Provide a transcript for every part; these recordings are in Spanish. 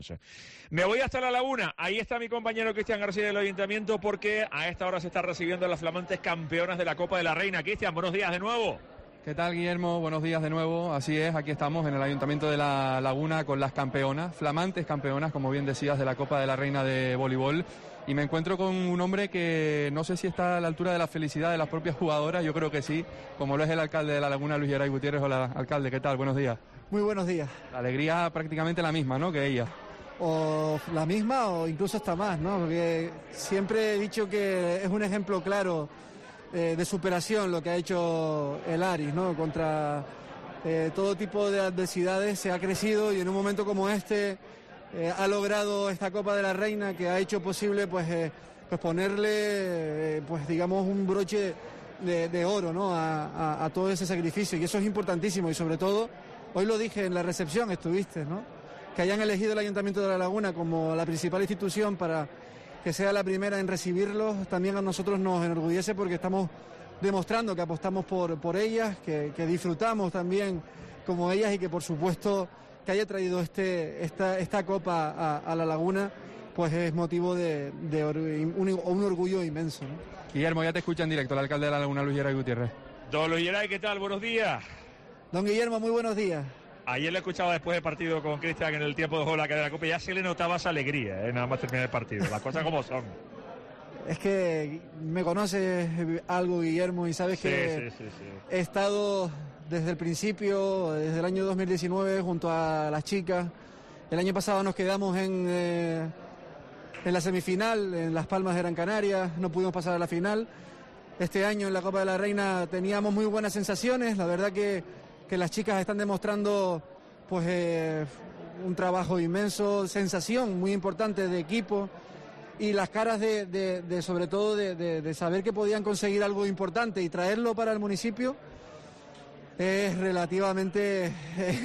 Me voy hasta La Laguna, ahí está mi compañero Cristian García del Ayuntamiento, porque a esta hora se está recibiendo a las flamantes campeonas de la Copa de la Reina. Cristian, buenos días de nuevo. ¿Qué tal, Guillermo? Buenos días de nuevo. Así es, aquí estamos en el Ayuntamiento de La Laguna con las campeonas, flamantes campeonas, como bien decías, de la Copa de la Reina de voleibol. Y me encuentro con un hombre que no sé si está a la altura de la felicidad de las propias jugadoras, yo creo que sí, como lo es el alcalde de La Laguna, Luis Geray Gutiérrez. Hola, alcalde, ¿qué tal? Buenos días. Muy buenos días. La alegría prácticamente la misma, ¿no?, que ella. O la misma o incluso hasta más, ¿no? Porque siempre he dicho que es un ejemplo claro de superación lo que ha hecho el Aris, ¿no? Contra todo tipo de adversidades se ha crecido y en un momento como este ha logrado esta Copa de la Reina que ha hecho posible pues ponerle pues digamos un broche de oro, ¿no? a todo ese sacrificio, y eso es importantísimo. Y sobre todo, hoy lo dije en la recepción, estuviste, ¿no?, que hayan elegido el Ayuntamiento de La Laguna como la principal institución para que sea la primera en recibirlos, también a nosotros nos enorgullece porque estamos demostrando que apostamos por ellas, que disfrutamos también como ellas, y que por supuesto que haya traído esta copa a La Laguna pues es motivo de un orgullo inmenso, ¿no? Guillermo, ya te escucha en directo el alcalde de La Laguna, Luis Geray Gutiérrez. Don Luis Geray, ¿qué tal? Buenos días. Don Guillermo, muy buenos días. Ayer le escuchaba después del partido con Cristian en el tiempo de juego de la Copa, y ya se le notaba esa alegría, nada más terminar el partido, las cosas como son. Es que me conoces algo, Guillermo, y sabes que sí. He estado desde el principio, desde el año 2019, junto a las chicas. El año pasado nos quedamos en la semifinal, en Las Palmas de Gran Canaria, no pudimos pasar a la final. Este año en la Copa de la Reina teníamos muy buenas sensaciones, la verdad que las chicas están demostrando pues un trabajo inmenso, sensación muy importante de equipo, y las caras de sobre todo de saber que podían conseguir algo importante y traerlo para el municipio es relativamente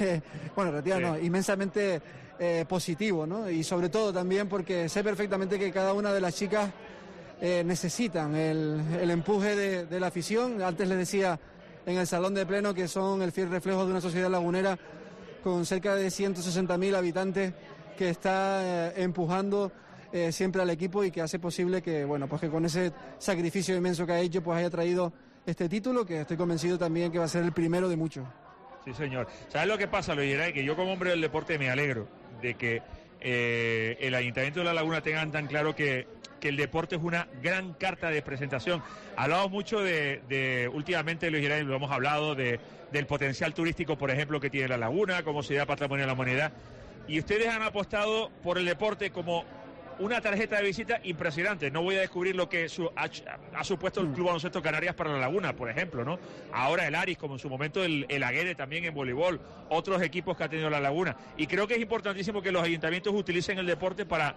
inmensamente positivo, ¿no? Y sobre todo también porque sé perfectamente que cada una de las chicas necesitan el empuje de la afición. Antes les decía en el salón de pleno que son el fiel reflejo de una sociedad lagunera con cerca de 160.000 habitantes que está empujando siempre al equipo, y que hace posible que, bueno, pues que con ese sacrificio inmenso que ha hecho, pues haya traído este título, que estoy convencido también que va a ser el primero de muchos. Sí, señor. ¿Sabes lo que pasa, Luis Geray? Que yo, como hombre del deporte, me alegro de que el Ayuntamiento de La Laguna tengan tan claro que el deporte es una gran carta de presentación. Hablamos mucho de últimamente, Luis Geray, lo hemos hablado del potencial turístico, por ejemplo, que tiene La Laguna como ciudad patrimonio de la humanidad, y ustedes han apostado por el deporte como una tarjeta de visita impresionante. No voy a descubrir lo que ha supuesto el Club Baloncesto Canarias para La Laguna, por ejemplo, ¿no? Ahora el Aris, como en su momento el Aguere también en voleibol, otros equipos que ha tenido La Laguna. Y creo que es importantísimo que los ayuntamientos utilicen el deporte para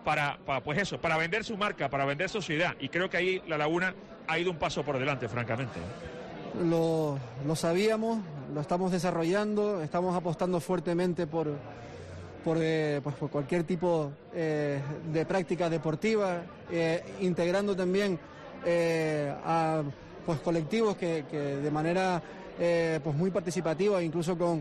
vender su marca, para vender su ciudad. Y creo que ahí La Laguna ha ido un paso por delante, francamente. Lo sabíamos, lo estamos desarrollando, estamos apostando fuertemente por cualquier tipo de práctica deportiva, integrando también a pues colectivos que de manera pues muy participativa, incluso con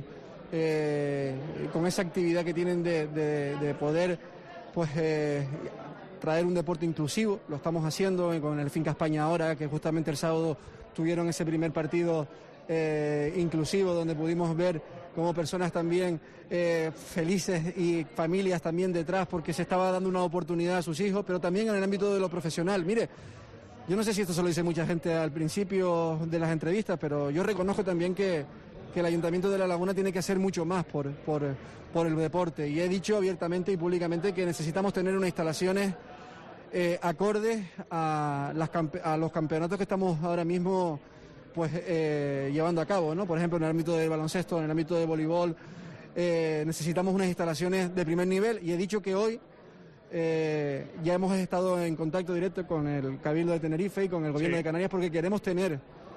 esa actividad que tienen de poder pues traer un deporte inclusivo. Lo estamos haciendo con el Finca España ahora, que justamente el sábado tuvieron ese primer partido inclusivo, donde pudimos ver como personas también felices y familias también detrás, porque se estaba dando una oportunidad a sus hijos, pero también en el ámbito de lo profesional. Mire, yo no sé si esto se lo dice mucha gente al principio de las entrevistas, pero yo reconozco también que el Ayuntamiento de La Laguna tiene que hacer mucho más por el deporte, y he dicho abiertamente y públicamente que necesitamos tener unas instalaciones acordes a los campeonatos que estamos ahora mismo pues llevando a cabo, ¿no? Por ejemplo, en el ámbito del baloncesto, en el ámbito de voleibol, necesitamos unas instalaciones de primer nivel, y he dicho que hoy ya hemos estado en contacto directo con el Cabildo de Tenerife y con el Gobierno de Canarias, porque queremos tener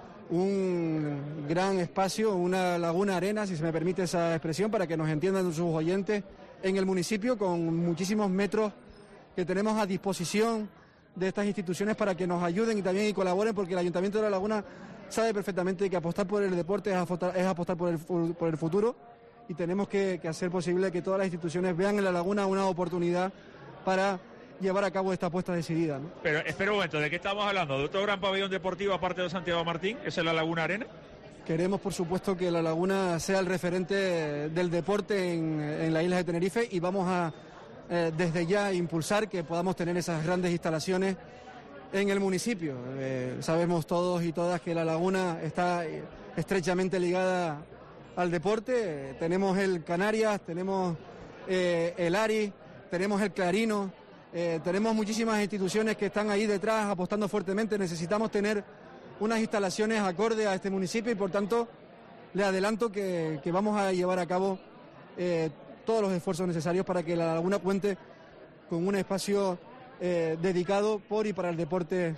un gran espacio, una laguna arena, si se me permite esa expresión, para que nos entiendan sus oyentes, en el municipio, con muchísimos metros que tenemos a disposición de estas instituciones para que nos ayuden y también colaboren, porque el Ayuntamiento de La Laguna sabe perfectamente que apostar por el deporte es apostar por el futuro, y tenemos que hacer posible que todas las instituciones vean en La Laguna una oportunidad para llevar a cabo esta apuesta decidida, ¿no? Pero espera un momento, ¿de qué estamos hablando? ¿De otro gran pabellón deportivo aparte de Santiago Martín? ¿Es La Laguna Arena? Queremos, por supuesto, que La Laguna sea el referente del deporte en la isla de Tenerife y vamos a desde ya impulsar que podamos tener esas grandes instalaciones en el municipio. Sabemos todos y todas que La Laguna está estrechamente ligada al deporte. Tenemos el Canarias, tenemos el Ari, tenemos el Clarino, tenemos muchísimas instituciones que están ahí detrás apostando fuertemente. Necesitamos tener unas instalaciones acorde a este municipio y por tanto le adelanto que vamos a llevar a cabo todos los esfuerzos necesarios para que La Laguna cuente con un espacio dedicado por y para el deporte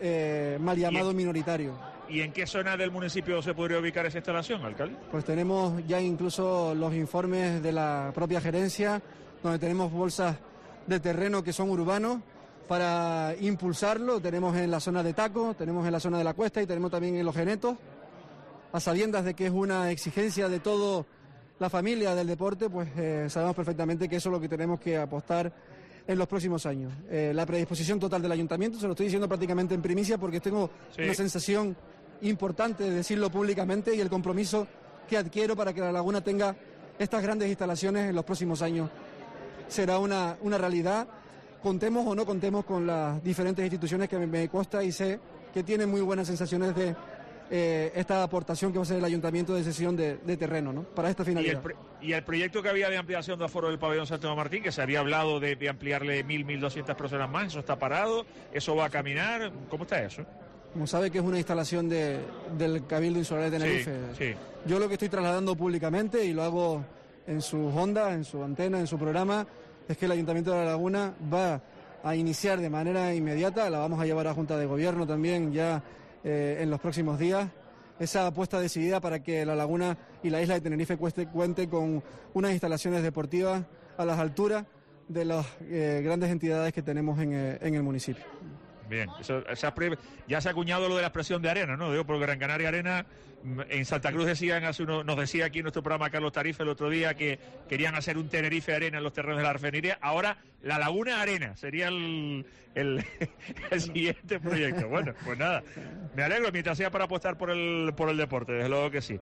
mal llamado minoritario. ¿Y en qué zona del municipio se podría ubicar esa instalación, alcalde? Pues tenemos ya incluso los informes de la propia gerencia, donde tenemos bolsas de terreno que son urbanos para impulsarlo. Tenemos en la zona de Taco, tenemos en la zona de la Cuesta y tenemos también en Los Genetos, a sabiendas de que es una exigencia de toda la familia del deporte, pues sabemos perfectamente que eso es lo que tenemos que apostar en los próximos años. La predisposición total del ayuntamiento, se lo estoy diciendo prácticamente en primicia porque tengo una sensación importante de decirlo públicamente y el compromiso que adquiero para que La Laguna tenga estas grandes instalaciones en los próximos años. Será una realidad, contemos o no contemos con las diferentes instituciones que me consta y sé que tienen muy buenas sensaciones de esta aportación que va a hacer el ayuntamiento de cesión de terreno, ¿no? Para esta finalidad. Y el proyecto que había de ampliación de aforo del pabellón Santiago Martín, que se había hablado de ampliarle 1.200 personas más, ¿eso está parado? ¿Eso va a caminar? ¿Cómo está eso? Como sabe que es una instalación del Cabildo Insular de Tenerife. Sí. Yo lo que estoy trasladando públicamente y lo hago en sus ondas, en su antena, en su programa, es que el Ayuntamiento de La Laguna va a iniciar de manera inmediata, la vamos a llevar a Junta de Gobierno también ya en los próximos días, esa apuesta decidida para que La Laguna y la isla de Tenerife cuente con unas instalaciones deportivas a las alturas de las grandes entidades que tenemos en el municipio. Bien, ya se ha acuñado lo de la expresión de arena, ¿no? Digo, porque Gran Canaria Arena, en Santa Cruz nos decía aquí en nuestro programa Carlos Tarifa el otro día que querían hacer un Tenerife Arena en los terrenos de la refinería. Ahora La Laguna Arena sería el siguiente proyecto. Bueno, pues nada, me alegro mientras sea para apostar por el deporte, desde luego que sí.